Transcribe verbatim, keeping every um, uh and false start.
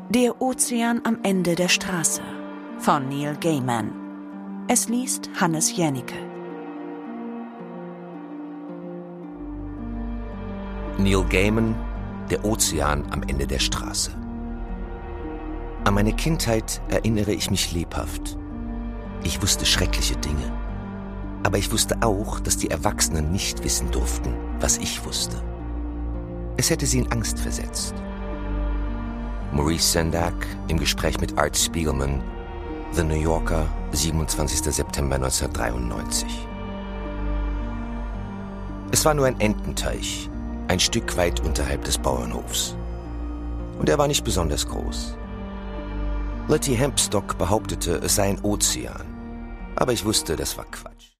Der Ozean am Ende der Straße von Neil Gaiman. Es liest Hannes Jänicke. Neil Gaiman, Der Ozean am Ende der Straße. An meine Kindheit erinnere ich mich lebhaft. Ich wusste schreckliche Dinge. Aber ich wusste auch, dass die Erwachsenen nicht wissen durften, was ich wusste. Es hätte sie in Angst versetzt. Maurice Sendak im Gespräch mit Art Spiegelman, The New Yorker, siebenundzwanzigster September neunzehnhundertdreiundneunzig. Es war nur ein Ententeich, ein Stück weit unterhalb des Bauernhofs. Und er war nicht besonders groß. Letty Hempstock behauptete, es sei ein Ozean. Aber ich wusste, das war Quatsch.